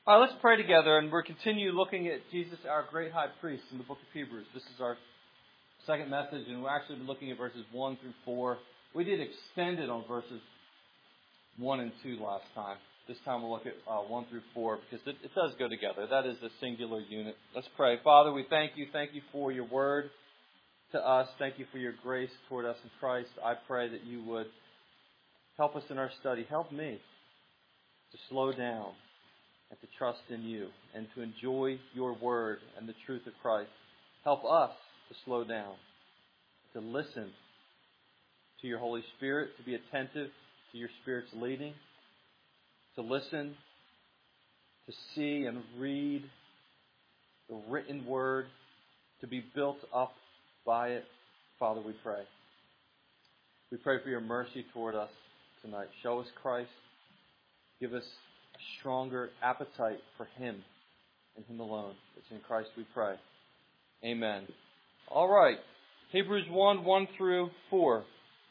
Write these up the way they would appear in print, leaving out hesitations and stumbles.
All right, let's pray together, and we'll continue looking at Jesus, our great high priest, in the book of Hebrews. This is our second message, and we'll actually be looking at verses 1 through 4. We did extend it on verses 1 and 2 last time. This time we'll look at 1 through 4, because it does go together. That is the singular unit. Let's pray. Father, we thank you. Thank you for your word to us. Thank you for your grace toward us in Christ. I pray that you would help us in our study. Help me to slow down and to trust in you and to enjoy your word and the truth of Christ. Help us to slow down, to listen to your Holy Spirit, to be attentive to your Spirit's leading, to listen, to see and read the written word, to be built up by it. Father, we pray. We pray for your mercy toward us tonight. Show us Christ. Give us a stronger appetite for Him and Him alone. It's in Christ we pray. Amen. All right. Hebrews 1 through 4.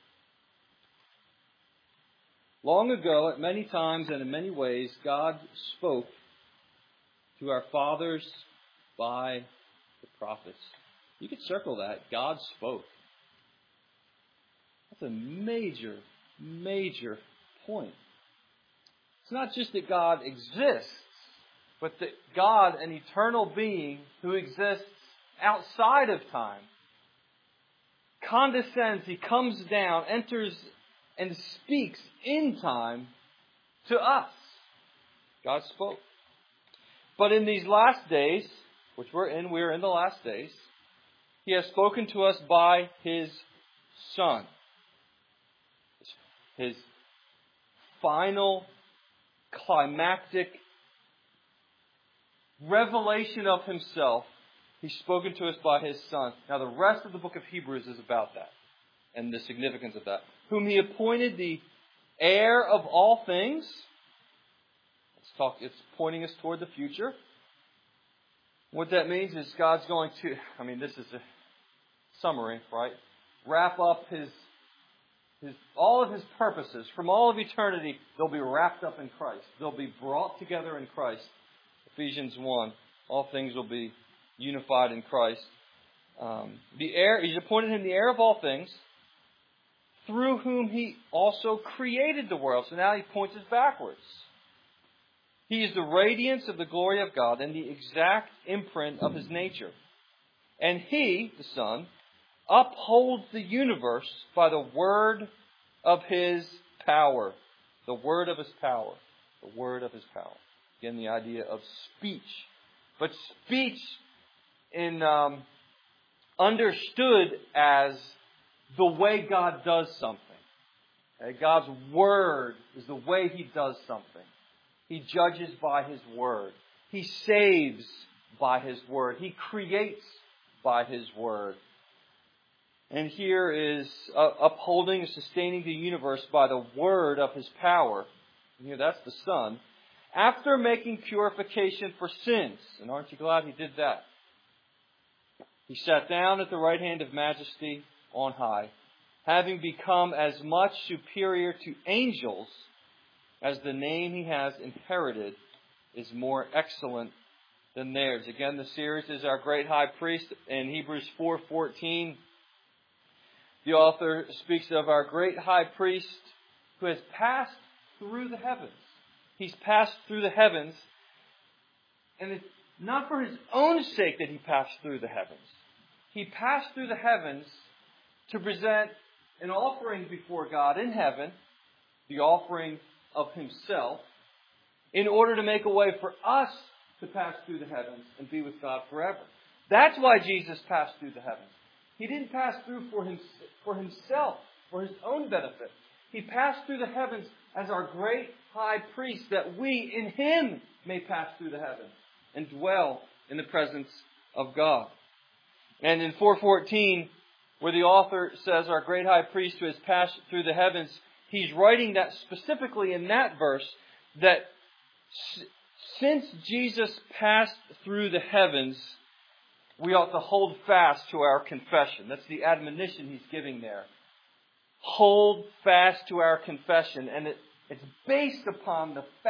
Long ago, at many times and in many ways, God spoke to our fathers by the prophets. You could circle that. God spoke. That's a major, major point. It's not just that God exists, but that God, an eternal being who exists outside of time, condescends, He comes down, enters and speaks in time to us. God spoke. But in these last days, which we're in the last days, He has spoken to us by His Son. His final climactic revelation of Himself. He's spoken to us by His Son. Now the rest of the book of Hebrews is about that and the significance of that. Whom He appointed the heir of all things. It's pointing us toward the future. What that means is God's going to, this is a summary, right? Wrap up all of His purposes from all of eternity. They'll be wrapped up in Christ. They'll be brought together in Christ. Ephesians 1. All things will be unified in Christ. The heir, He's appointed Him the heir of all things, through whom He also created the world. So now He points us backwards. He is the radiance of the glory of God and the exact imprint of His nature. And He, the Son, upholds the universe by the word of His power. The word of His power. The word of His power. Again, the idea of speech. But speech in understood as the way God does something. Okay? God's word is the way He does something. He judges by His word. He saves by His word. He creates by His word. And here is upholding and sustaining the universe by the word of His power. And here that's the Son. After making purification for sins. And aren't you glad He did that? He sat down at the right hand of Majesty on high, having become as much superior to angels as the name He has inherited is more excellent than theirs. Again, the series is our great high priest. In Hebrews 4:14, the author speaks of our great high priest who has passed through the heavens. He's passed through the heavens, and it's not for His own sake that He passed through the heavens. He passed through the heavens to present an offering before God in heaven, the offering of Himself, in order to make a way for us to pass through the heavens and be with God forever. That's why Jesus passed through the heavens. He didn't pass through for Himself, for His own benefit. He passed through the heavens as our great high priest, that we in Him may pass through the heavens and dwell in the presence of God. And in 4:14, where the author says our great high priest who has passed through the heavens, he's writing that specifically in that verse, that since Jesus passed through the heavens, we ought to hold fast to our confession. That's the admonition he's giving there. Hold fast to our confession. And it's based upon the fact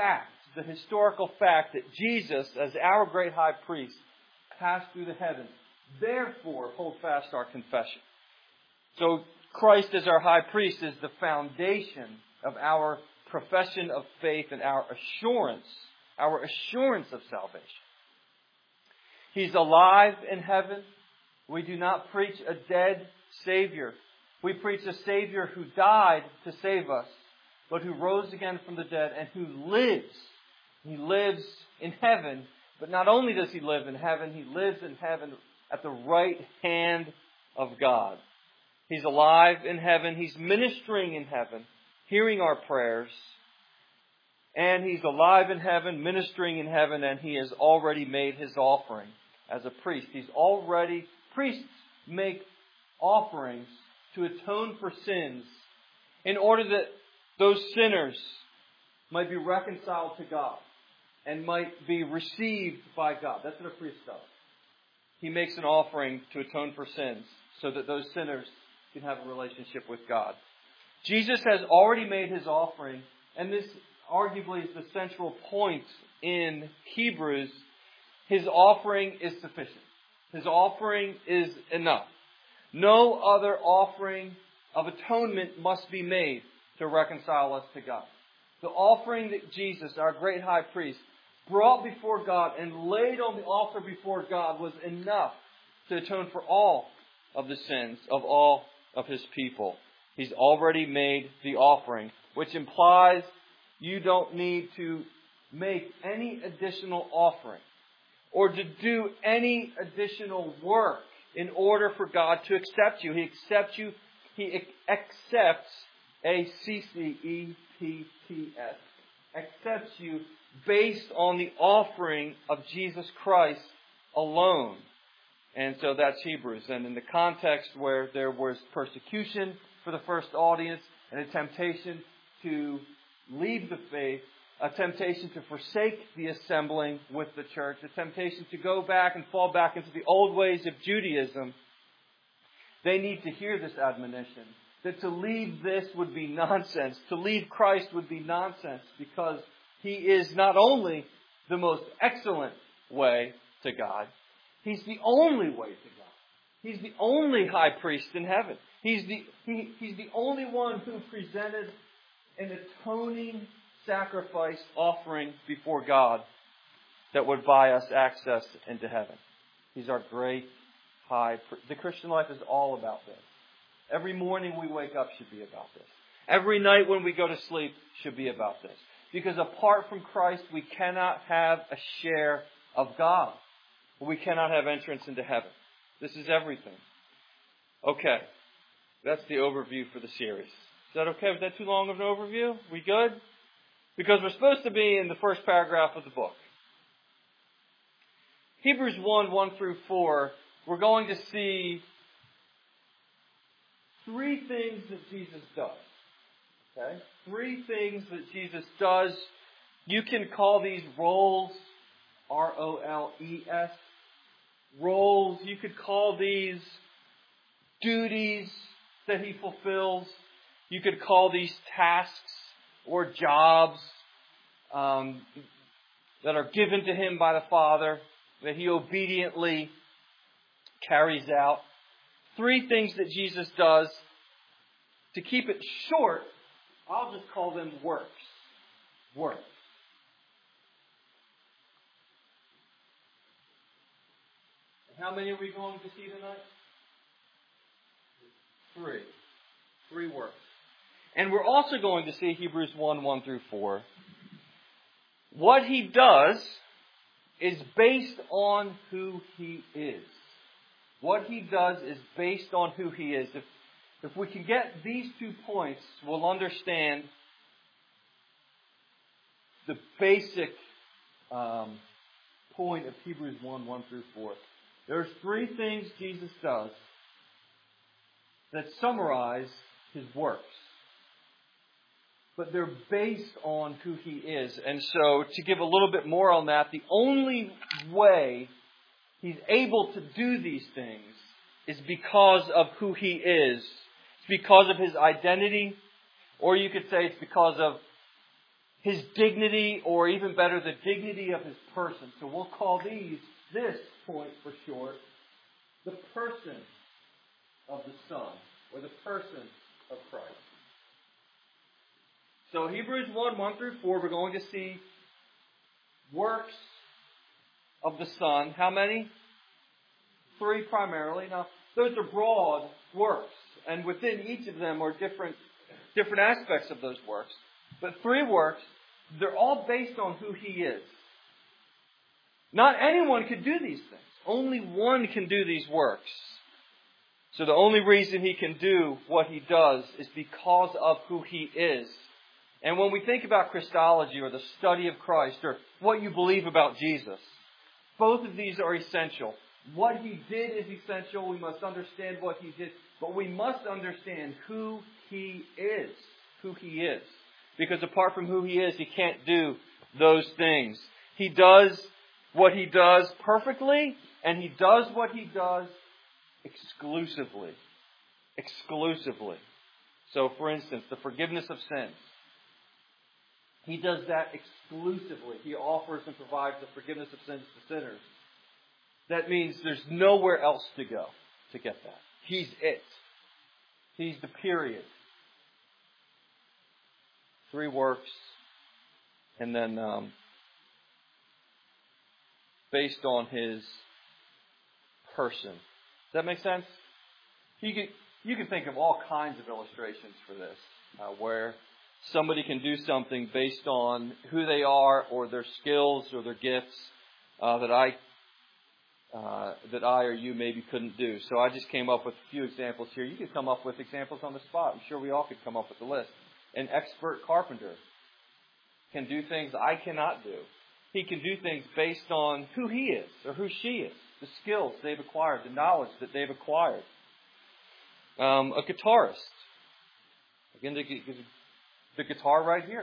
the historical fact that Jesus, as our great high priest, passed through the heavens. Therefore, hold fast our confession. So Christ as our high priest is the foundation of our profession of faith and our assurance of salvation. He's alive in heaven. We do not preach a dead Savior. We preach a Savior who died to save us, but who rose again from the dead and who lives. He lives in heaven, but not only does He live in heaven, He lives in heaven at the right hand of God. He's alive in heaven. He's ministering in heaven, hearing our prayers. And He's alive in heaven, ministering in heaven, and He has already made His offering as a priest. Priests make offerings to atone for sins in order that those sinners might be reconciled to God and might be received by God. That's what a priest does. He makes an offering to atone for sins so that those sinners can have a relationship with God. Jesus has already made His offering, and this arguably is the central point in Hebrews. His offering is sufficient. His offering is enough. No other offering of atonement must be made to reconcile us to God. The offering that Jesus, our great high priest, brought before God and laid on the altar before God was enough to atone for all of the sins of all of His people. He's already made the offering, which implies you don't need to make any additional offering or to do any additional work in order for God to accept you. He accepts you. He accepts, A-C-C-E-P-T-S, accepts you based on the offering of Jesus Christ alone. And so that's Hebrews. And in the context where there was persecution for the first audience and a temptation to leave the faith, a temptation to forsake the assembling with the church, a temptation to go back and fall back into the old ways of Judaism, they need to hear this admonition. That to leave this would be nonsense. To leave Christ would be nonsense, because He is not only the most excellent way to God, He's the only way to God. He's the only high priest in heaven. He's the only one who presented an atoning sacrifice offering before God that would buy us access into heaven. He's our great high priest. The Christian life is all about this. Every morning we wake up should be about this. Every night when we go to sleep should be about this. Because apart from Christ, we cannot have a share of God. We cannot have entrance into heaven. This is everything. Okay. That's the overview for the series. Is that okay? Was that too long of an overview? We good? Because we're supposed to be in the first paragraph of the book. Hebrews 1 through 4, we're going to see three things that Jesus does. Okay? Three things that Jesus does. You can call these roles, R-O-L-E-S, roles. You could call these duties that He fulfills. You could call these tasks or jobs that are given to Him by the Father, that He obediently carries out. Three things that Jesus does. To keep it short, I'll just call them works. Works. And how many are we going to see tonight? Three. Three works. And we're also going to see Hebrews 1 through 4. What He does is based on who He is. What He does is based on who He is. If we can get these 2 points, we'll understand the basic point of Hebrews 1 through 4. There's three things Jesus does that summarize His works. But they're based on who He is. And so, to give a little bit more on that, the only way He's able to do these things is because of who He is. It's because of His identity, or you could say it's because of His dignity, or even better, the dignity of His person. So we'll call this point for short, the person of the Son, or the person of Christ. So Hebrews 1 through 4, we're going to see works of the Son. How many? 3 primarily. Now, those are broad works, and within each of them are different aspects of those works. But 3 works, they're all based on who He is. Not anyone could do these things. Only one can do these works. So the only reason He can do what He does is because of who He is. And when we think about Christology, or the study of Christ, or what you believe about Jesus, both of these are essential. What He did is essential. We must understand what He did. But we must understand who He is. Who He is. Because apart from who He is, He can't do those things. He does what He does perfectly, and He does what He does exclusively. Exclusively. So, for instance, the forgiveness of sins. He does that exclusively. He offers and provides the forgiveness of sins to sinners. That means there's nowhere else to go to get that. He's it. He's the period. 3 works, and then based on His person. Does that make sense? You can think of all kinds of illustrations for this, where somebody can do something based on who they are, or their skills, or their gifts that I or you maybe couldn't do. So I just came up with a few examples here. You could come up with examples on the spot. I'm sure we all could come up with a list. An expert carpenter can do things I cannot do. He can do things based on who he is or who she is, the skills they've acquired, the knowledge that they've acquired. A guitarist. Again, the guitar right here.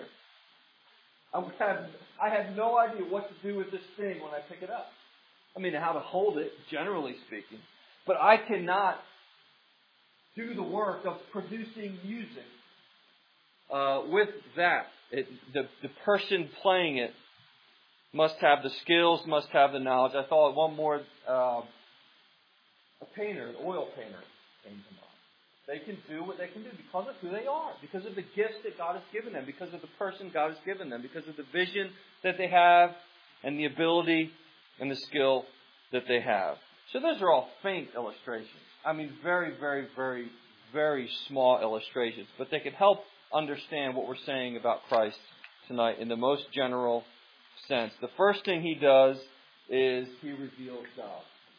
I have no idea what to do with this thing when I pick it up. I mean, how to hold it, generally speaking. But I cannot do the work of producing music with that. The person playing it must have the skills, must have the knowledge. I thought one more, a painter, an oil painter came to mind. They can do what they can do because of who they are, because of the gifts that God has given them, because of the person God has given them, because of the vision that they have and the ability and the skill that they have. So those are all faint illustrations. I mean, very, very, very, very small illustrations. But they can help understand what we're saying about Christ tonight in the most general sense. The first thing He does is He reveals God.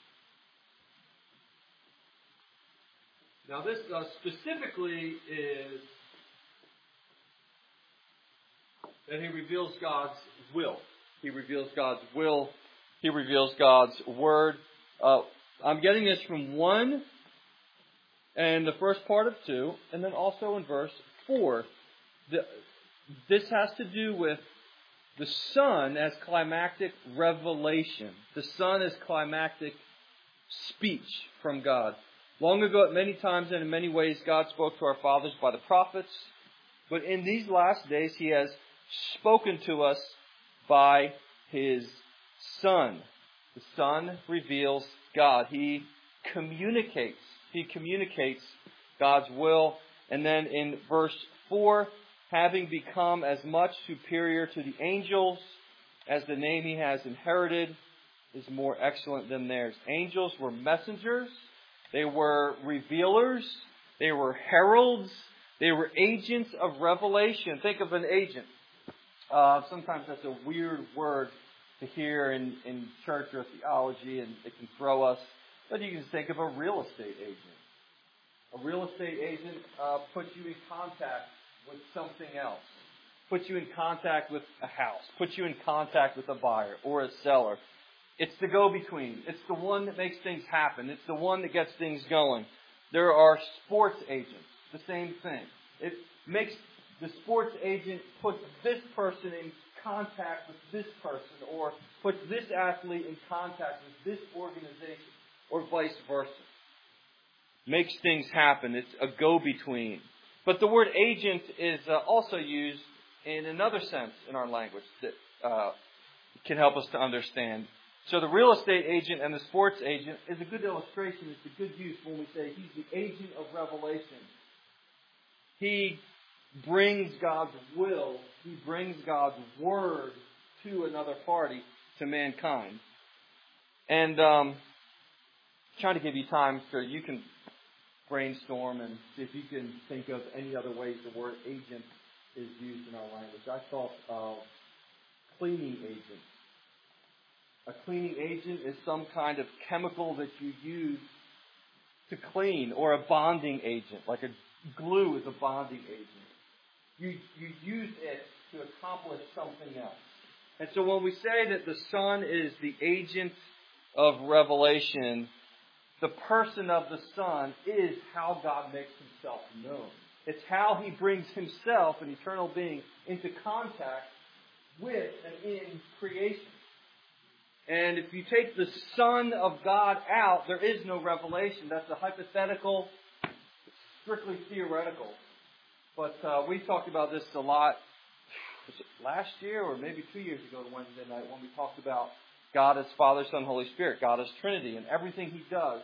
Now this specifically is that He reveals God's will. He reveals God's will. He reveals God's Word. I'm getting this from 1 and the first part of 2, and then also in verse 4. This has to do with the Son as climactic revelation. The Son as climactic speech from God. Long ago, at many times and in many ways, God spoke to our fathers by the prophets. But in these last days, He has spoken to us by His Son. The Son reveals God. He communicates. He communicates God's will. And then in verse 4, having become as much superior to the angels as the name He has inherited is more excellent than theirs. Angels were messengers. They were revealers. They were heralds. They were agents of revelation. Think of an agent. Sometimes that's a weird word to hear in church or theology, and it can throw us. But you can think of a real estate agent. A real estate agent puts you in contact with something else. Puts you in contact with a house. Puts you in contact with a buyer or a seller. It's the go-between. It's the one that makes things happen. It's the one that gets things going. There are sports agents. The same thing. It makes the sports agent puts this person in contact with this person, or puts this athlete in contact with this organization, or vice versa. Makes things happen. It's a go-between. But the word agent is also used in another sense in our language that can help us to understand. So the real estate agent and the sports agent is a good illustration. It's a good use when we say he's the agent of revelation. He brings God's will, he brings God's word to another party, to mankind. And trying to give you time so you can brainstorm and see if you can think of any other ways the word agent is used in our language. I thought of cleaning agent. A cleaning agent is some kind of chemical that you use to clean, or a bonding agent, like a glue is a bonding agent. You use it to accomplish something else. And so when we say that the Son is the agent of revelation, the person of the Son is how God makes himself known. It's how he brings himself, an eternal being, into contact with and in creation. And if you take the Son of God out, there is no revelation. That's a hypothetical, strictly theoretical. But we talked about this a lot. Was it last year or maybe 2 years ago on Wednesday night when we talked about God as Father, Son, Holy Spirit. God as Trinity. And everything he does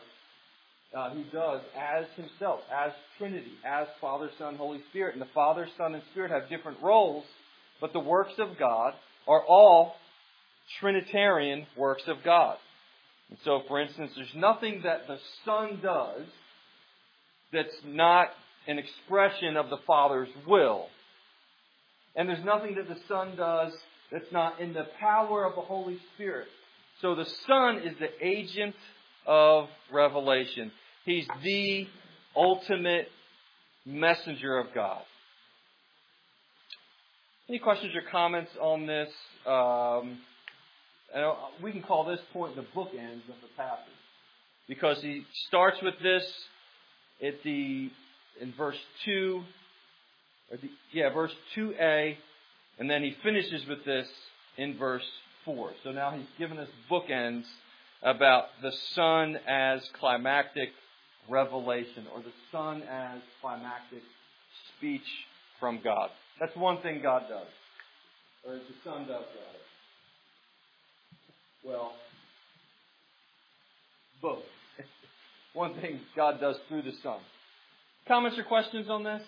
as himself, as Trinity, as Father, Son, Holy Spirit. And the Father, Son, and Spirit have different roles, but the works of God are all Trinitarian works of God. And so, for instance, there's nothing that the Son does that's not an expression of the Father's will. And there's nothing that the Son does that's not in the power of the Holy Spirit. So the Son is the agent of revelation. He's the ultimate messenger of God. Any questions or comments on this? We can call this point the bookends of the passage, because he starts with this in verse 2, verse 2a, and then he finishes with this in verse 4. So now he's given us bookends about the Son as climactic revelation, or the Son as climactic speech from God. That's one thing God does, or the Son does rather. Well, both. One thing God does through the Son. Comments or questions on this?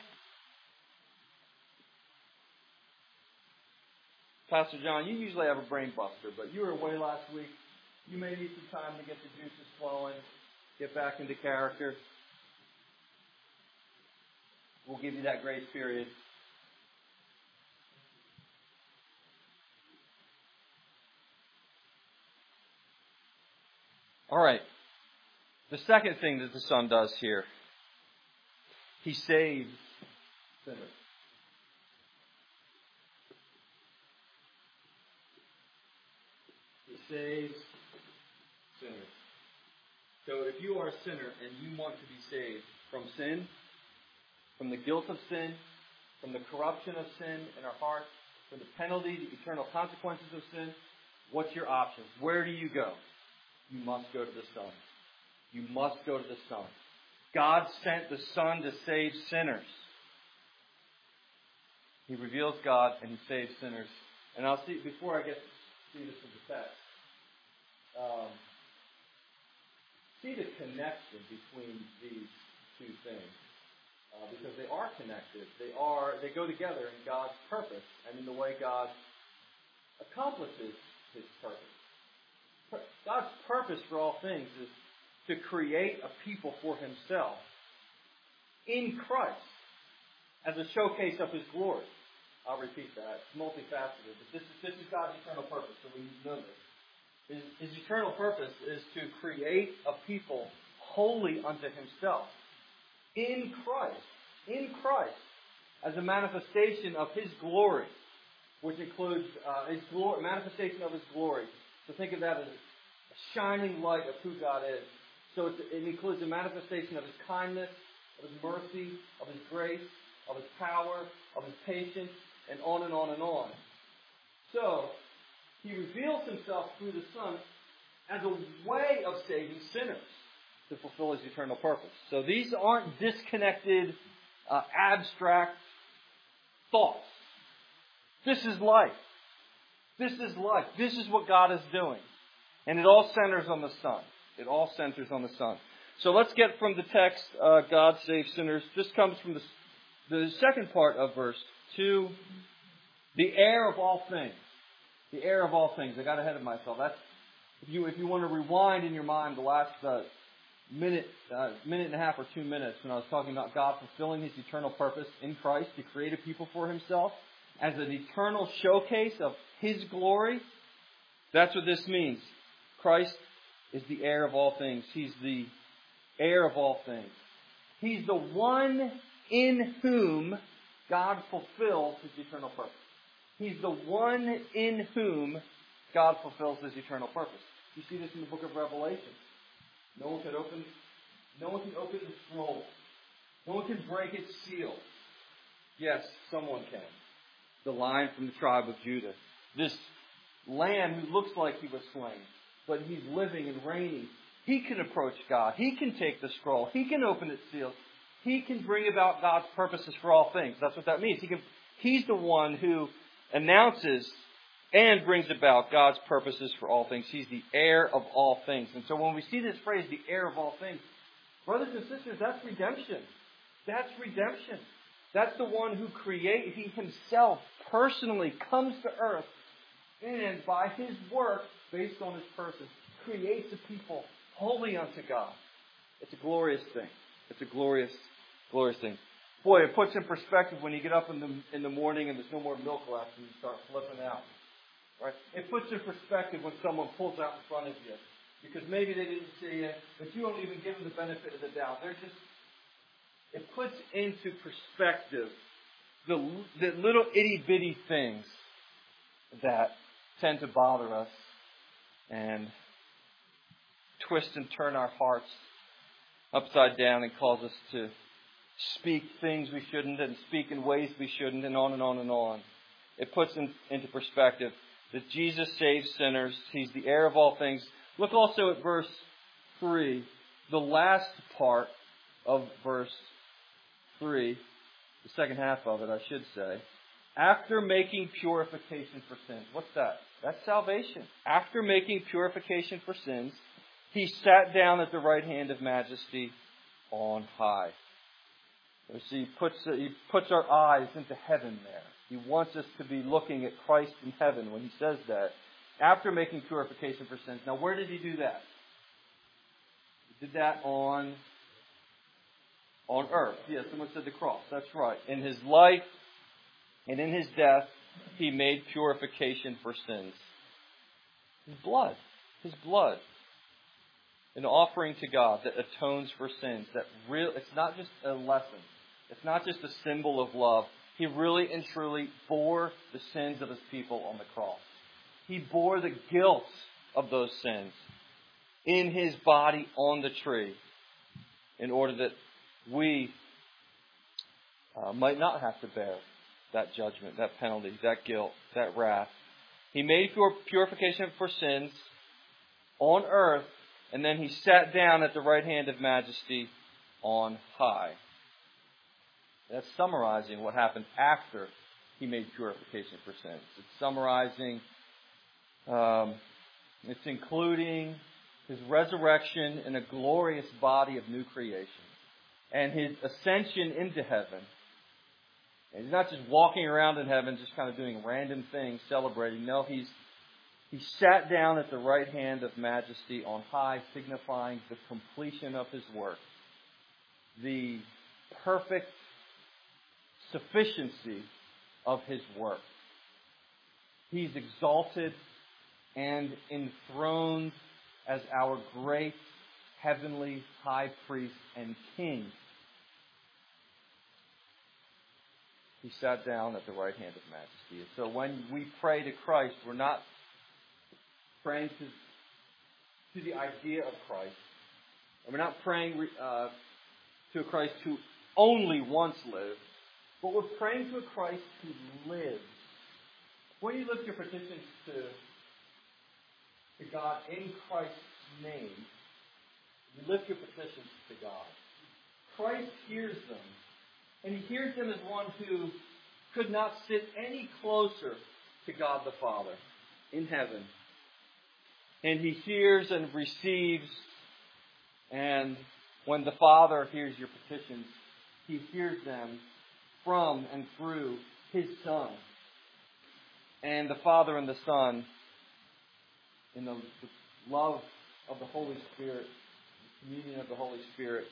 Pastor John, you usually have a brain buster, but you were away last week. You may need some time to get the juices flowing, get back into character. We'll give you that grace period. All right. The second thing that the Son does here, he saves sinners. He saves sinners. So if you are a sinner and you want to be saved from sin, from the guilt of sin, from the corruption of sin in our hearts, from the penalty, the eternal consequences of sin, what's your options? Where do you go? You must go to the Son. You must go to the Son. God sent the Son to save sinners. He reveals God and he saves sinners. And I'll see, before I get to see this in the text, see the connection between these two things. Because they are connected. They go together in God's purpose and in the way God accomplishes his purpose. God's purpose for all things is to create a people for himself in Christ as a showcase of his glory. I'll repeat that. It's multifaceted. But this is God's eternal purpose, so we need to know this. His eternal purpose is to create a people holy unto himself in Christ, as a manifestation of his glory, which includes manifestation of his glory. So think of that as a shining light of who God is. So it includes a manifestation of his kindness, of his mercy, of his grace, of his power, of his patience, and on and on and on. So he reveals himself through the Son as a way of saving sinners to fulfill his eternal purpose. So these aren't disconnected, abstract thoughts. This is life. This is life. This is what God is doing. And it all centers on the Son. It all centers on the Son. So let's get from the text, God saves sinners. This comes from the second part of verse 2. The heir of all things. The heir of all things. I got ahead of myself. That's if you want to rewind in your mind the last minute and a half or 2 minutes when I was talking about God fulfilling His eternal purpose in Christ to create a people for Himself as an eternal showcase of His glory. That's what this means. Christ is the heir of all things. He's the heir of all things. He's the one in whom God fulfills His eternal purpose. He's the one in whom God fulfills His eternal purpose. You see this in the book of Revelation. No one can open the scroll. No one can break its seal. Yes, someone can. The Lion from the tribe of Judah. This Lamb who looks like He was slain, but He's living and reigning. He can approach God. He can take the scroll. He can open its seals. He can bring about God's purposes for all things. That's what that means. He's the one who announces and brings about God's purposes for all things. He's the heir of all things. And so when we see this phrase, the heir of all things, brothers and sisters, that's redemption. That's redemption. That's the one who He Himself personally comes to earth and by His work, based on His person, creates a people holy unto God. It's a glorious thing. It's a glorious, glorious thing. Boy, it puts in perspective when you get up in the morning and there's no more milk left and you start flipping out. Right? It puts in perspective when someone pulls out in front of you. Because maybe they didn't see you, but you don't even give them the benefit of the doubt. It puts into perspective the little itty-bitty things that tend to bother us and twist and turn our hearts upside down and cause us to speak things we shouldn't and speak in ways we shouldn't and on and on and on. It puts into perspective that Jesus saves sinners. He's the heir of all things. Look also at verse 3, the last part of verse 3, the second half of it, I should say. After making purification for sins. What's that? That's salvation. After making purification for sins, He sat down at the right hand of majesty on high. You see, He puts our eyes into heaven there. He wants us to be looking at Christ in heaven when He says that. After making purification for sins. Now, where did He do that? He did that on earth. Yes, someone said the cross. That's right. In His life and in His death, He made purification for sins. His blood. His blood. An offering to God that atones for sins. It's not just a lesson. It's not just a symbol of love. He really and truly bore the sins of His people on the cross. He bore the guilt of those sins in His body on the tree in order that we might not have to bear that judgment, that penalty, that guilt, that wrath. He made purification for sins on earth, and then He sat down at the right hand of majesty on high. That's summarizing what happened after He made purification for sins. It's summarizing, it's including His resurrection in a glorious body of new creation and His ascension into heaven. And He's not just walking around in heaven, just kind of doing random things, celebrating. No, He sat down at the right hand of majesty on high, signifying the completion of His work. The perfect sufficiency of His work. He's exalted and enthroned as our great heavenly high priest and king. He sat down at the right hand of majesty. And so when we pray to Christ, we're not praying to the idea of Christ. And we're not praying to a Christ who only once lived, but we're praying to a Christ who lives. When you lift your petitions to God in Christ's name, you lift your petitions to God. Christ hears them. And He hears them as one who could not sit any closer to God the Father in heaven. And He hears and receives, and when the Father hears your petitions, He hears them from and through His Son. And the Father and the Son, in the love of the Holy Spirit, the communion of the Holy Spirit,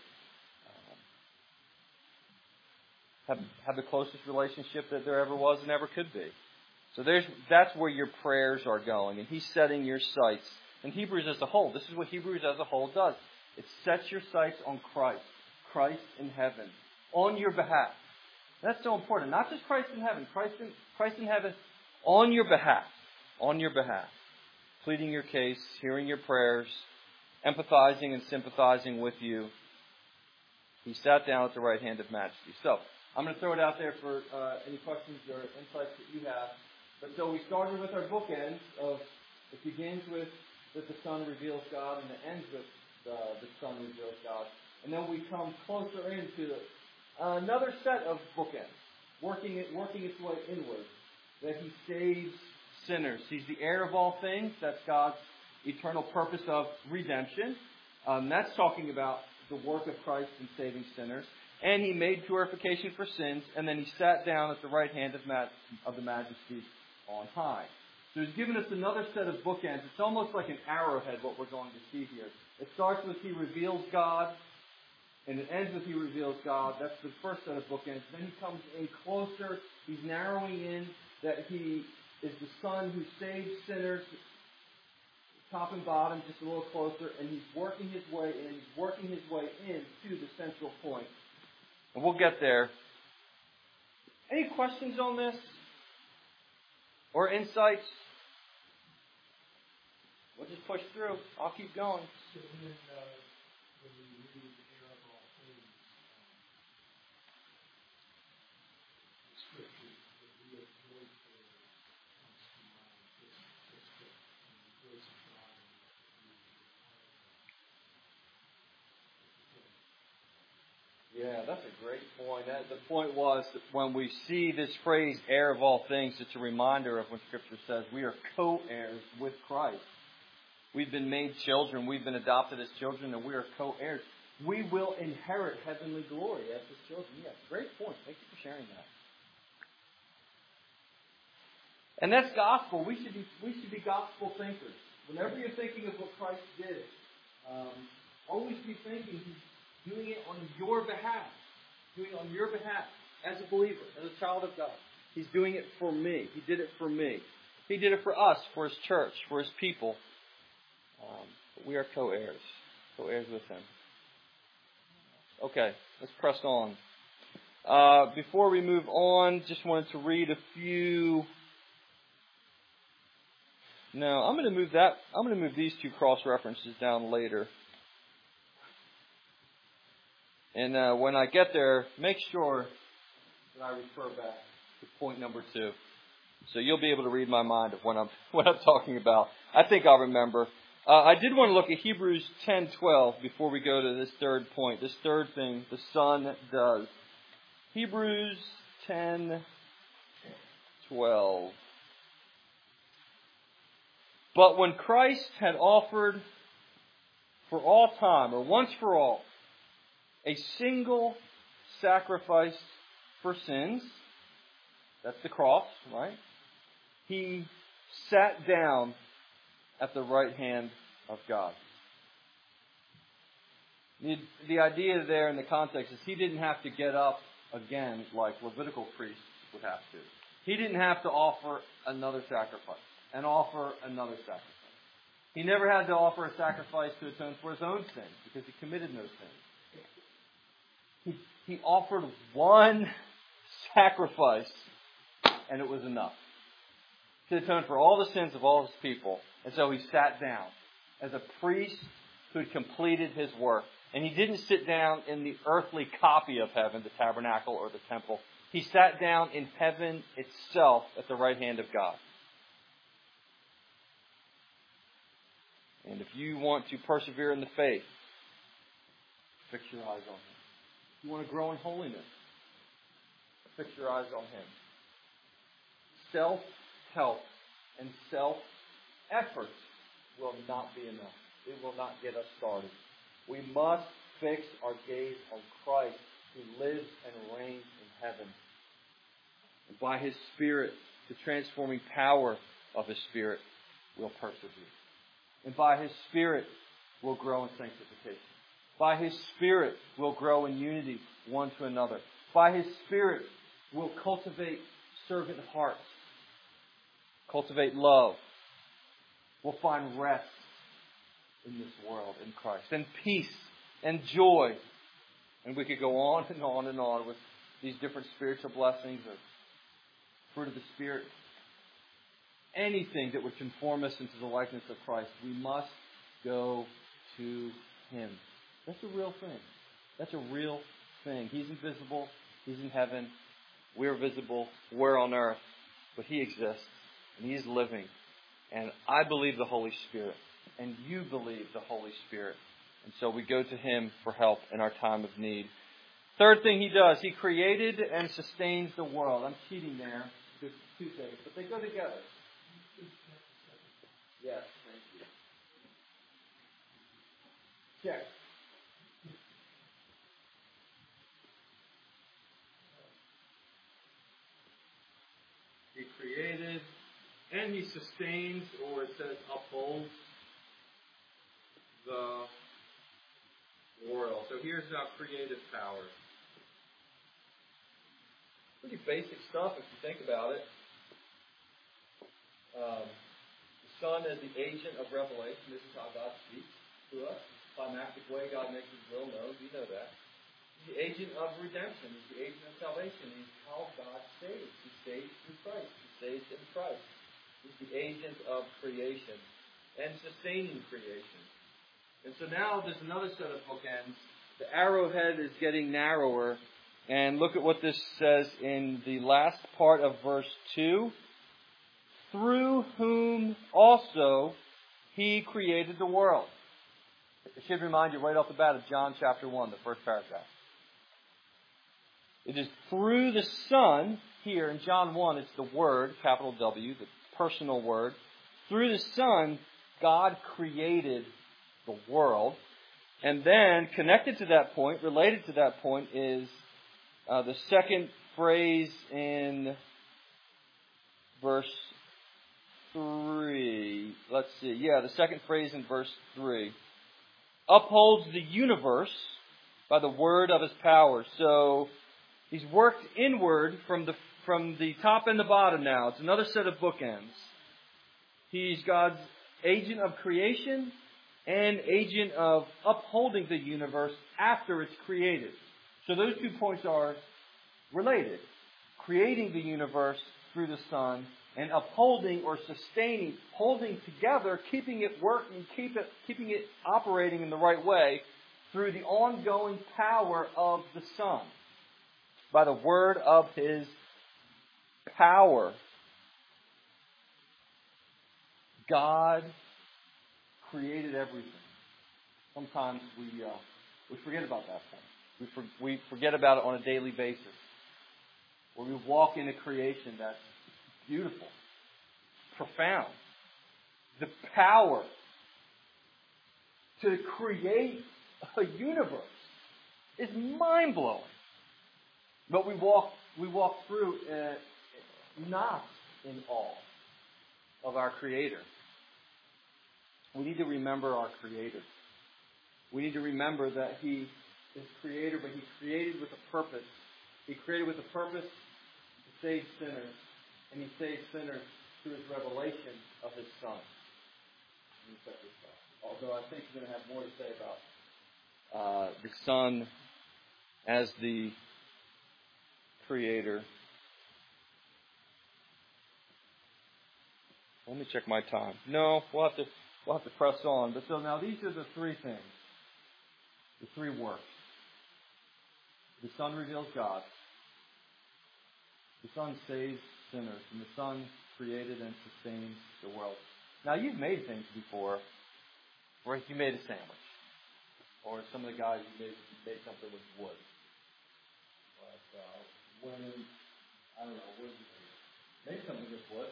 have the closest relationship that there ever was and ever could be. So that's where your prayers are going. And He's setting your sights. And Hebrews as a whole, this is what Hebrews as a whole does. It sets your sights on Christ. Christ in heaven. On your behalf. That's so important. Not just Christ in heaven. Christ in heaven on your behalf. On your behalf. Pleading your case, hearing your prayers, empathizing and sympathizing with you. He sat down at the right hand of majesty. So, I'm going to throw it out there for any questions or insights that you have. But so we started with our bookends of, it begins with that the Son reveals God, and it ends with the Son reveals God. And then we come closer into another set of bookends, working its way inward. That He saves sinners. He's the heir of all things. That's God's eternal purpose of redemption. That's talking about the work of Christ in saving sinners. And He made purification for sins, and then He sat down at the right hand of the Majesty on high. So He's given us another set of bookends. It's almost like an arrowhead, what we're going to see here. It starts with He reveals God, and it ends with He reveals God. That's the first set of bookends. Then He comes in closer. He's narrowing in that He is the Son who saves sinners, top and bottom, just a little closer, and He's working His way in. He's working His way in to the central point. And we'll get there. Any questions on this? Or insights? We'll just push through. I'll keep going. So when you read the heir of all things, the scripture that we have void for comes to mind. This book, the grace of God. Yeah, that's a great point. The point was that when we see this phrase, heir of all things, it's a reminder of when Scripture says we are co-heirs with Christ. We've been made children. We've been adopted as children, and we are co-heirs. We will inherit heavenly glory as His children. Yes, great point. Thank you for sharing that. And that's gospel. We should be gospel thinkers. Whenever you're thinking of what Christ did, always be thinking He's doing it on your behalf. Doing it on your behalf as a believer, as a child of God. He's doing it for me. He did it for me. He did it for us, for His church, for His people. But we are co-heirs. Co-heirs with Him. Okay, let's press on. Before we move on, just wanted to read a few. No, I'm going to move these two cross references down later. And when I get there, make sure that I refer back to point number 2. So you'll be able to read my mind of what I'm talking about. I think I'll remember. I did want to look at Hebrews 10:12 before we go to this third point. This third thing the Son does. Hebrews 10:12. But when Christ had offered for all time, or once for all, a single sacrifice for sins, that's the cross, right? He sat down at the right hand of God. The idea there in the context is He didn't have to get up again like Levitical priests would have to. He didn't have to offer another sacrifice and offer another sacrifice. He never had to offer a sacrifice to atone for His own sins because He committed no sins. He offered one sacrifice and it was enough to atone for all the sins of all His people. And so He sat down as a priest who had completed His work. And He didn't sit down in the earthly copy of heaven, the tabernacle or the temple. He sat down in heaven itself at the right hand of God. And if you want to persevere in the faith, fix your eyes on Him. If you want to grow in holiness, fix your eyes on Him. self-help and self-effort will not be enough. It will not get us started. We must fix our gaze on Christ, who lives and reigns in heaven. And by His Spirit, the transforming power of His Spirit will persevere. And by His Spirit, we'll grow in sanctification. By His Spirit, we'll grow in unity one to another. By His Spirit, we'll cultivate servant hearts, cultivate love. We'll find rest in this world in Christ, and peace and joy. And we could go on and on and on with these different spiritual blessings or fruit of the Spirit. Anything that would conform us into the likeness of Christ, we must go to Him. That's a real thing. That's a real thing. He's invisible. He's in heaven. We're visible. We're on earth. But He exists. And He's living. And I believe the Holy Spirit. And you believe the Holy Spirit. And so we go to Him for help in our time of need. Third thing He does, He created and sustains the world. I'm cheating there. There's two things, but they go together. Yes, thank you. Check. He created and He sustains, or it says upholds, the world. So here's our creative power. Pretty basic stuff if you think about it. The Son is the agent of revelation. This is how God speaks to us. Climactic way God makes His will known. You know that. He's the agent of redemption. He's the agent of salvation. He's how God saves. He saves through Christ. He saves in Christ. He's the agent of creation and sustaining creation. And so now there's another set of bookends. The arrowhead is getting narrower. And look at what this says in the last part of verse 2. Through whom also He created the world. It should remind you right off the bat of John chapter 1, the first paragraph. It is through the Son, here in John 1, it's the Word, capital W, the personal Word. Through the Son, God created the world. And then, connected to that point, related to that point, is the second phrase in verse 3. Let's see. Yeah, the second phrase in verse 3. Upholds the universe by the word of His power. So, He's worked inward from the top and the bottom now. It's another set of bookends. He's God's agent of creation and agent of upholding the universe after it's created. So those 2 points are related. Creating the universe through the Son and upholding or sustaining, holding together, keeping it working, keeping it operating in the right way through the ongoing power of the Son. By the word of His power. God created everything. Sometimes we forget about that point. We forget about it on a daily basis. Where we walk into creation that's beautiful, profound. The power to create a universe is mind-blowing. But we walk through not in awe of our Creator. We need to remember our Creator. We need to remember that He is Creator, but He created with a purpose. He created with a purpose to save sinners, and He saves sinners through His revelation of His Son. Although I think we're going to have more to say about the Son as the Creator. Let me check my time. No, we'll have to press on. But so now these are the three things. The three works. The Son reveals God. The Son saves sinners. And the Son created and sustains the world. Now you've made things before where you made a sandwich. Or some of the guys who made something with wood. Like, I don't know, what did you make? Maybe something this was.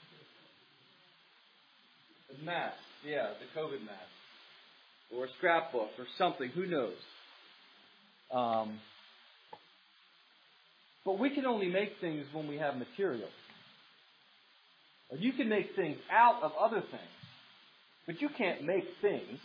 A mask. Yeah, the COVID mask. Or a scrapbook or something. Who knows? But we can only make things when we have material. Or you can make things out of other things. But you can't make things.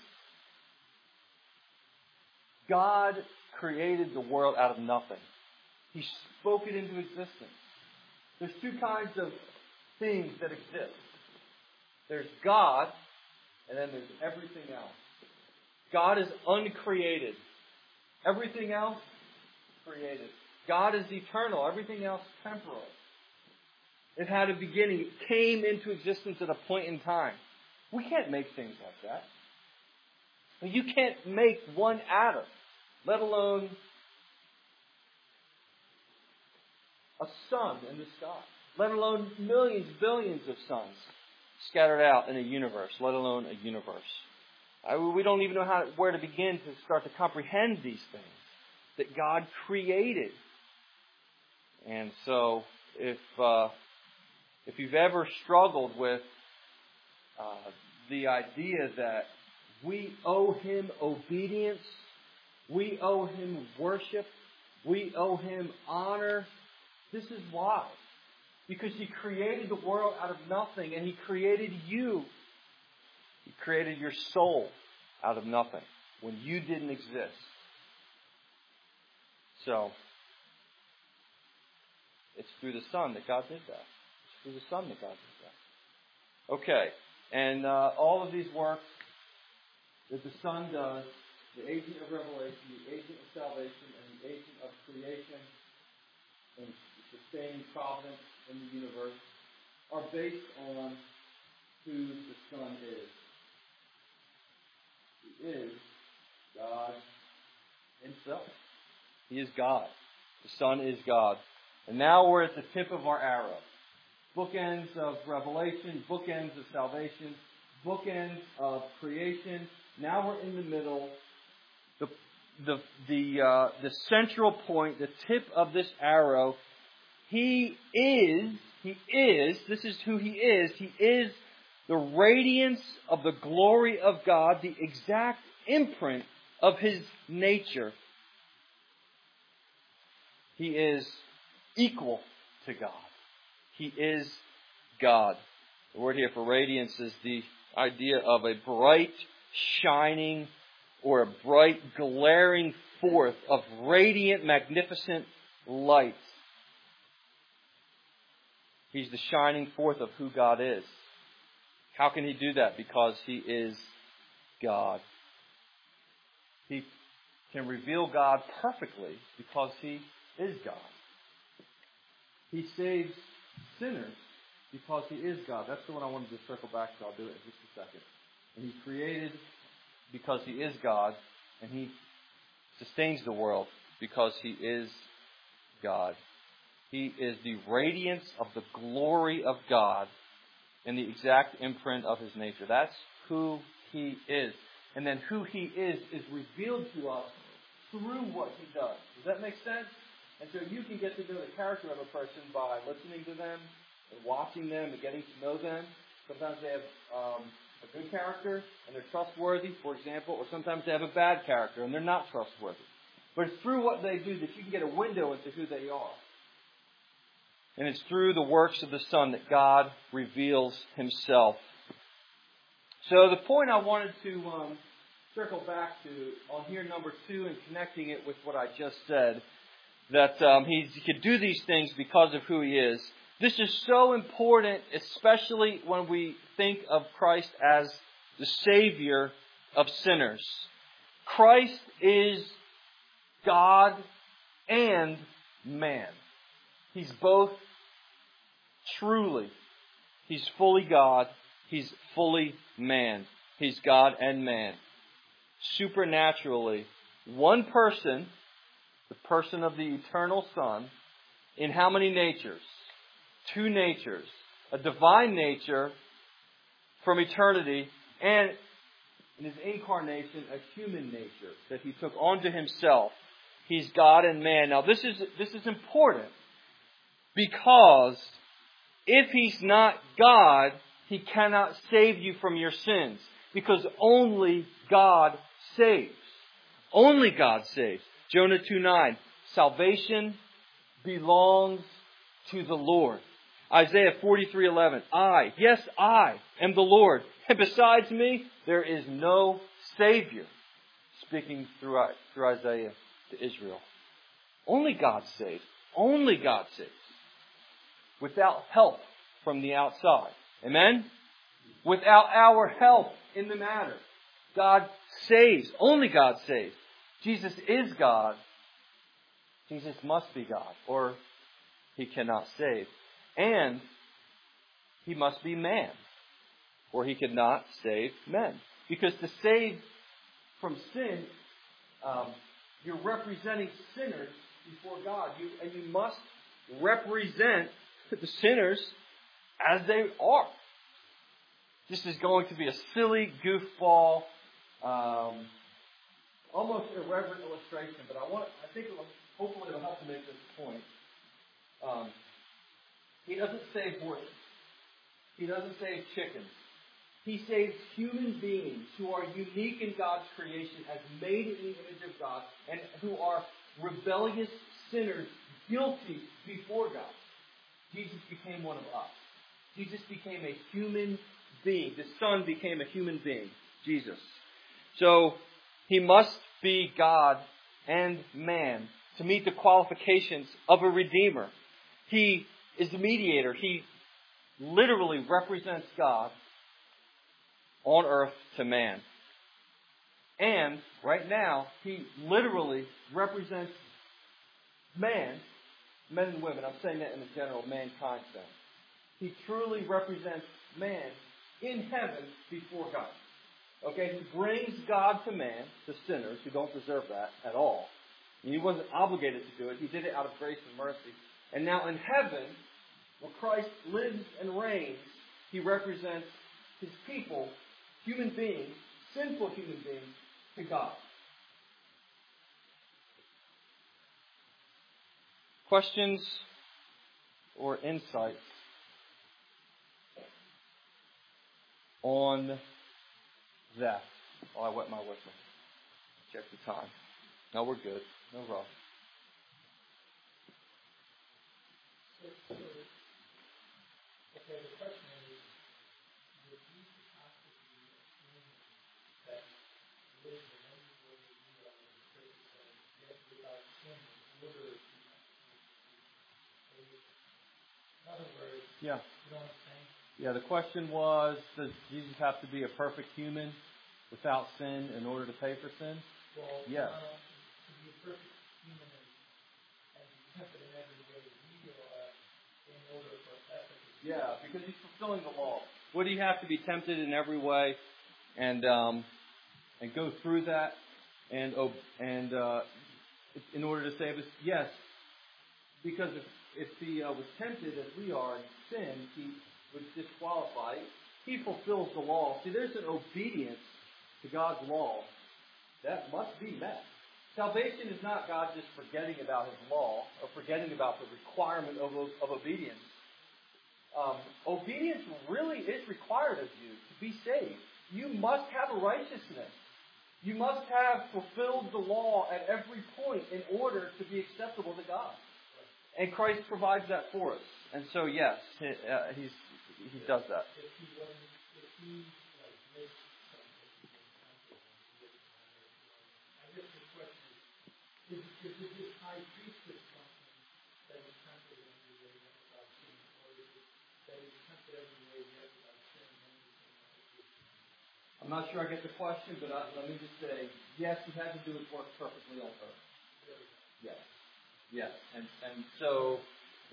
God created the world out of nothing. He spoke it into existence. There's two kinds of things that exist. There's God, and then there's everything else. God is uncreated. Everything else, created. God is eternal. Everything else, temporal. It had a beginning. It came into existence at a point in time. We can't make things like that. You can't make one atom, let alone a sun in the sky, let alone millions, billions of suns scattered out in a universe, let alone a universe. We don't even know where to begin to start to comprehend these things that God created. And so, if you've ever struggled with the idea that we owe Him obedience, we owe Him worship, we owe Him honor, this is why. Because He created the world out of nothing, and He created you. He created your soul out of nothing when you didn't exist. So, it's through the Son that God did that. It's through the Son that God did that. Okay, and all of these works that the Son does, the agent of revelation, the agent of salvation, and the agent of creation, and sustaining providence in the universe, are based on who the Son is. He is God Himself. He is God. The Son is God. And now we're at the tip of our arrow. Bookends of revelation, bookends of salvation, bookends of creation. Now we're in the middle. The central point, the tip of this arrow, He is, this is who He is. He is the radiance of the glory of God, the exact imprint of His nature. He is equal to God. He is God. The word here for radiance is the idea of a bright, shining, or a bright, glaring forth of radiant, magnificent light. He's the shining forth of who God is. How can He do that? Because He is God. He can reveal God perfectly because He is God. He saves sinners because He is God. That's the one I wanted to circle back to. I'll do it in just a second. And He created because He is God, and He sustains the world because He is God. He is the radiance of the glory of God and the exact imprint of His nature. That's who He is. And then who He is revealed to us through what He does. Does that make sense? And so you can get to know the character of a person by listening to them and watching them and getting to know them. Sometimes they have a good character and they're trustworthy, for example, or sometimes they have a bad character and they're not trustworthy. But it's through what they do that you can get a window into who they are. And it's through the works of the Son that God reveals Himself. So the point I wanted to circle back to on here, number 2, and connecting it with what I just said, that He could do these things because of who He is. This is so important, especially when we think of Christ as the Savior of sinners. Christ is God and man. He's both truly. He's fully God. He's fully man. He's God and man. Supernaturally, one person, the person of the eternal Son, in how many natures? 2 natures. A divine nature from eternity, and in His incarnation, a human nature that He took onto Himself. He's God and man. Now this is important because if He's not God, He cannot save you from your sins. Because only God saves. Only God saves. Jonah 2:9. Salvation belongs to the Lord. Isaiah 43:11. I am the Lord. And besides me, there is no Savior. Speaking through Isaiah to Israel. Only God saves. Only God saves. Without help from the outside. Amen? Without our help in the matter. God saves. Only God saves. Jesus is God. Jesus must be God, or He cannot save. And He must be man, or He could not save men. Because to save from sin, you're representing sinners before God. You must represent the sinners as they are. This is going to be a silly, goofball, almost irreverent illustration, but hopefully it'll help to make this point. He doesn't save horses. He doesn't save chickens. He saves human beings who are unique in God's creation, as made in the image of God, and who are rebellious sinners, guilty before God. Jesus became one of us. Jesus became a human being. The Son became a human being. Jesus. So, He must be God and man to meet the qualifications of a Redeemer. He is the mediator. He literally represents God on earth to man. And, right now, He literally represents men and women. I'm saying that in the general mankind sense. He truly represents man in heaven before God. Okay, He brings God to man, to sinners who don't deserve that at all. And He wasn't obligated to do it. He did it out of grace and mercy. And now in heaven, where Christ lives and reigns, He represents His people, human beings, sinful human beings, to God. Questions or insights on that? Oh, I wet my whistle. Check the time. No, we're good. No rush. Okay, the question is, would Jesus have to be a human that lives in any way you are in the scripture says, yet without sin in order to in other words, Yeah. you know what I'm saying? Yeah, the question was, does Jesus have to be a perfect human without sin in order to pay for sin? Well, yes. To be a perfect human and be tempted in every way we are in order for efficacy. Yeah, because He's fulfilling the law. Would He have to be tempted in every way and go through that and in order to save us? Yes, because if He was tempted as we are in sin, He would disqualify. He fulfills the law. See, there's an obedience to God's law that must be met. Salvation is not God just forgetting about His law or forgetting about the requirement of obedience. Obedience really is required of you to be saved. You must have a righteousness. You must have fulfilled the law at every point in order to be acceptable to God. And Christ provides that for us. And so, yes, He does that. If he missed something, I guess the question is it this high priesthood function that is tempted every way yet without sin, or is it that is tempted every way yet without sin? I'm not sure I get the question, but let me just say, yes, He had to do His work perfectly on earth. Yes. Yes. And so,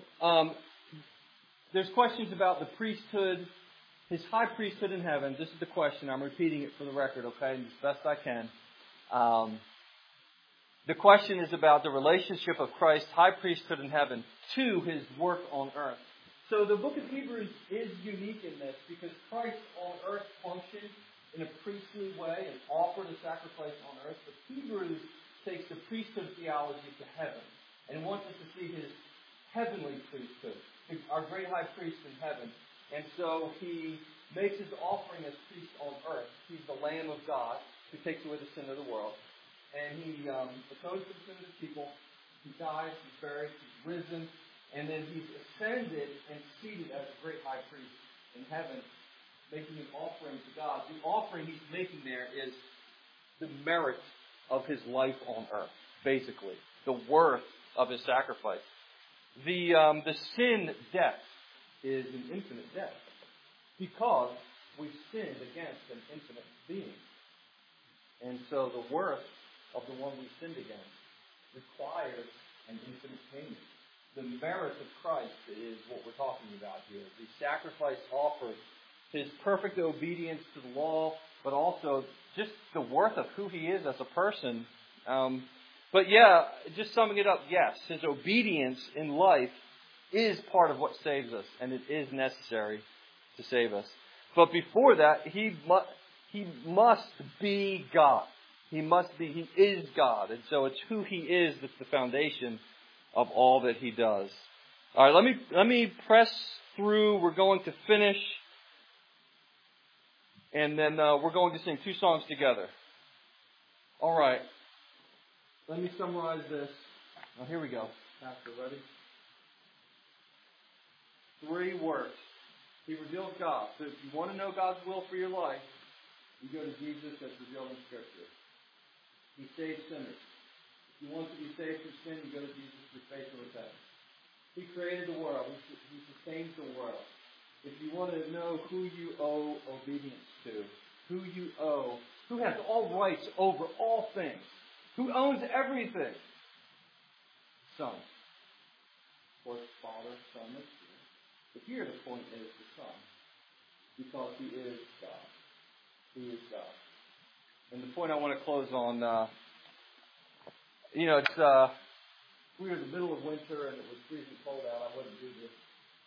there's questions about the priesthood, His high priesthood in heaven. This is the question. I'm repeating it for the record, okay, as best I can. The question is about the relationship of Christ's high priesthood in heaven to His work on earth. So the book of Hebrews is unique in this because Christ on earth functioned in a priestly way and offered a sacrifice on earth. But Hebrews takes the priesthood theology to heaven and wants us to see His heavenly priesthood. our great high priest in heaven. And so he makes his offering as priest on earth. He's the Lamb of God who takes away the sin of the world. And he atones for the sin of his people. He dies, he's buried, he's risen, and then he's ascended and seated as the great high priest in heaven, making an offering to God. The offering he's making there is the merit of his life on earth, basically. The worth of his sacrifice. The sin debt is an infinite debt because we've sinned against an infinite being. And so the worth of the one we sinned against requires an infinite payment. The merit of Christ is what we're talking about here. The sacrifice offered, his perfect obedience to the law, but also just the worth of who he is as a person. But yeah, just summing it up, yes, his obedience in life is part of what saves us, and it is necessary to save us. But before that, he must be God. He is God. And so it's who he is that's the foundation of all that he does. All right, let me press through. We're going to finish. And then we're going to sing 2 songs together. All right. Let me summarize this. Oh, here we go. Pastor, ready? 3 words. He reveals God. So if you want to know God's will for your life, you go to Jesus as revealed in Scripture. He saves sinners. If you want to be saved from sin, you go to Jesus through faith and repentance. He created the world. He sustains the world. If you want to know who you owe obedience to, who has all rights over all things, who owns everything, Son. Of course, Father, Son, and Spirit. But here the point is the Son, because he is God. He is God. And the point I want to close on, it's we were in the middle of winter and it was freezing cold out. I wouldn't do this.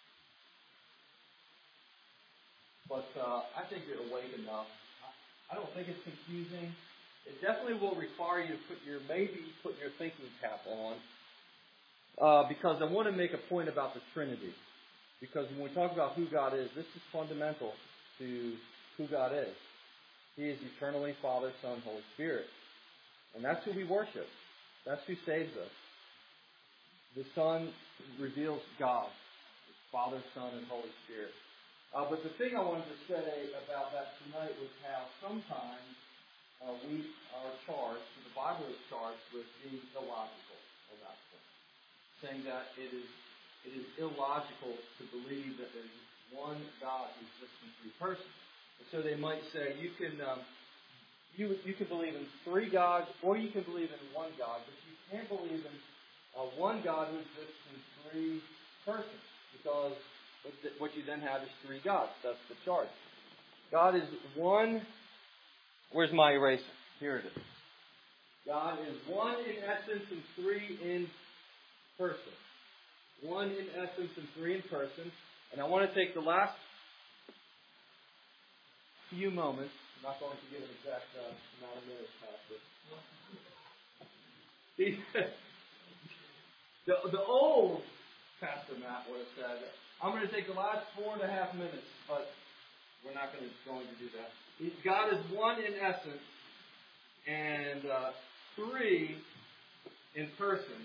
But I think you're awake enough. I don't think it's confusing. It definitely will require you to put your thinking cap on. Because I want to make a point about the Trinity. Because when we talk about who God is, this is fundamental to who God is. He is eternally Father, Son, Holy Spirit. And that's who we worship. That's who saves us. The Son reveals God, Father, Son, and Holy Spirit. But the thing I wanted to say about that tonight was how sometimes we are charged, the Bible is charged with being illogical about things. Saying that it is illogical to believe that there is one God who exists in 3 persons. And so they might say you can believe in 3 gods, or you can believe in one God, but you can't believe in one God who exists in 3 persons, because what you then have is 3 gods. That's the charge. God is one. Where's my eraser? Here it is. God is one in essence and 3 in person. 1 in essence and 3 in person. And I want to take the last few moments. I'm not going to give an exact amount of minutes, Pastor. The old Pastor Matt would have said, I'm going to take the last 4.5 minutes, but we're not going to do that. God is one in essence and 3 in person.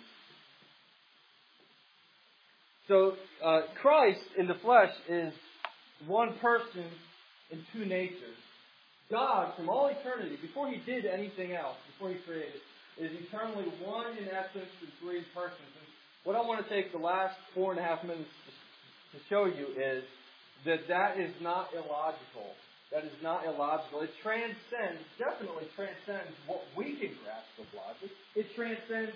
So Christ in the flesh is one person in 2 natures. God, from all eternity, before he did anything else, before he created, is eternally one in essence and 3 in persons. And what I want to take the last 4.5 minutes to show you is that is not illogical. That is not illogical. It definitely transcends what we can grasp of logic. It transcends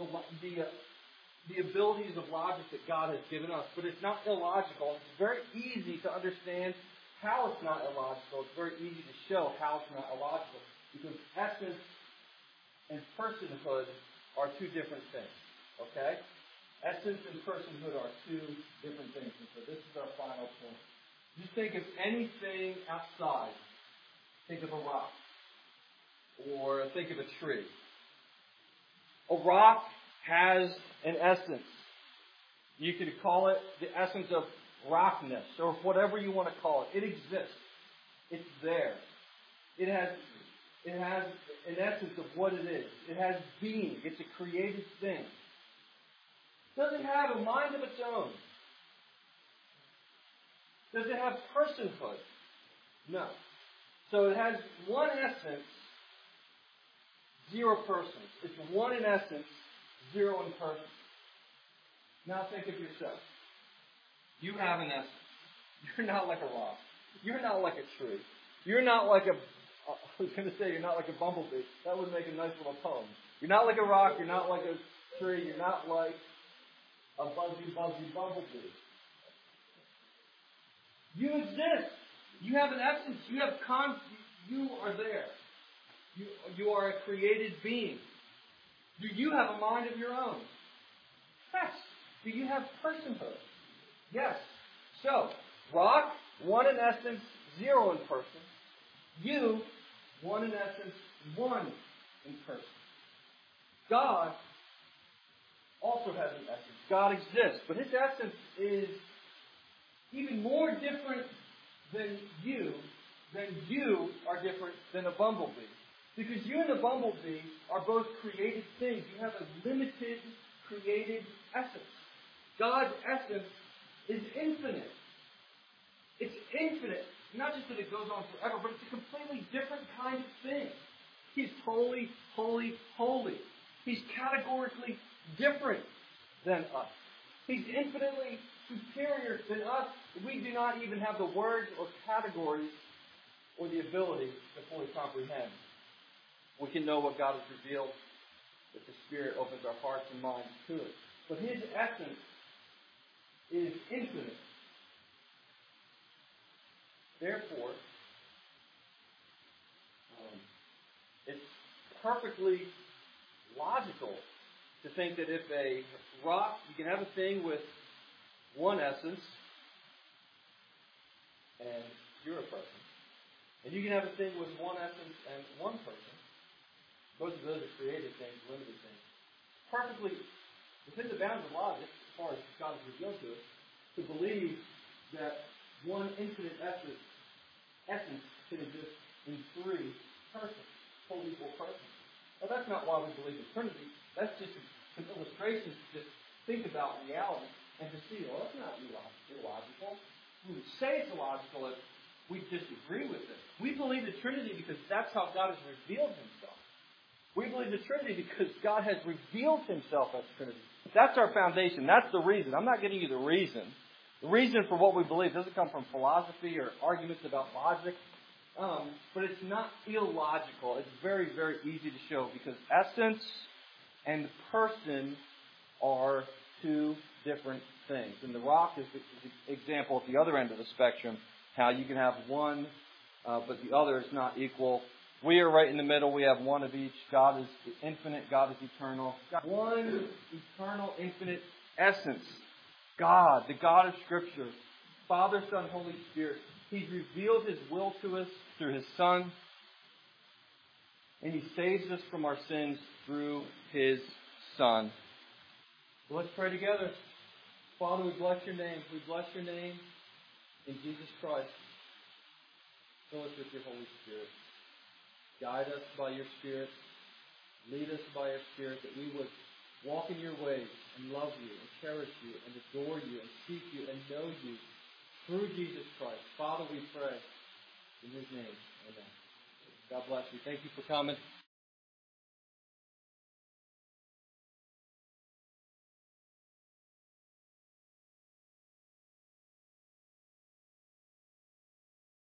the abilities of logic that God has given us. But it's not illogical. It's very easy to understand how it's not illogical. It's very easy to show how it's not illogical. Because essence and personhood are 2 different things. Okay? Essence and personhood are 2 different things. And so this is our final point. Just think of anything outside. Think of a rock. Or think of a tree. A rock has an essence. You could call it the essence of rockness, or whatever you want to call it. It exists. It's there. It has an essence of what it is. It has being. It's a created thing. It doesn't have a mind of its own. Does it have personhood? No. So it has one essence, zero persons. It's one in essence, zero in person. Now think of yourself. You have an essence. You're not like a rock. You're not like a tree. You're not like I was going to say you're not like a bumblebee. That would make a nice little poem. You're not like a rock. You're not like a tree. You're not like a buzzy bumblebee. You exist. You have an essence. You are there. You are a created being. Do you have a mind of your own? Yes. Do you have personhood? Yes. So, rock, one in essence, zero in person. You, one in essence, one in person. God also has an essence. God exists, but His essence is even more different than you are different than a bumblebee. Because you and a bumblebee are both created things. You have a limited created essence. God's essence is infinite. It's infinite. Not just that it goes on forever, but it's a completely different kind of thing. He's holy, holy, holy. He's categorically different than us. He's infinitely superior than us. We do not even have the words or categories or the ability to fully comprehend. We can know what God has revealed if the Spirit opens our hearts and minds to it. But His essence is infinite. Therefore, it's perfectly logical to think that if a rock, you can have a thing with one essence, and you're a person. And you can have a thing with one essence and one person. Both of those are created things, limited things. Perfectly within the bounds of logic, as far as God has revealed to us, to believe that one infinite essence can exist in three persons, wholly equal persons. Now that's not why we believe in Trinity. That's just an illustration to just think about reality and to see, well, that's not illogical. We would say it's illogical if we disagree with it. We believe the Trinity because that's how God has revealed Himself. We believe the Trinity because God has revealed Himself as Trinity. That's our foundation. That's the reason. I'm not giving you the reason. The reason for what we believe doesn't come from philosophy or arguments about logic. But it's not illogical. It's very, very easy to show because essence and person are two different things. And the rock is the example at the other end of the spectrum, how you can have one, but the other is not equal. We are right in the middle. We have one of each. God is infinite. God is eternal. One eternal, infinite essence. God, the God of Scripture. Father, Son, Holy Spirit. He's revealed His will to us through His Son. And He saves us from our sins through His Son. So let's pray together. Father, we bless Your name. We bless Your name in Jesus Christ. Fill us with Your Holy Spirit. Guide us by Your Spirit. Lead us by Your Spirit that we would walk in Your ways and love You and cherish You and adore You and seek You and know You through Jesus Christ. Father, we pray in His name. Amen. God bless you. Thank you for coming.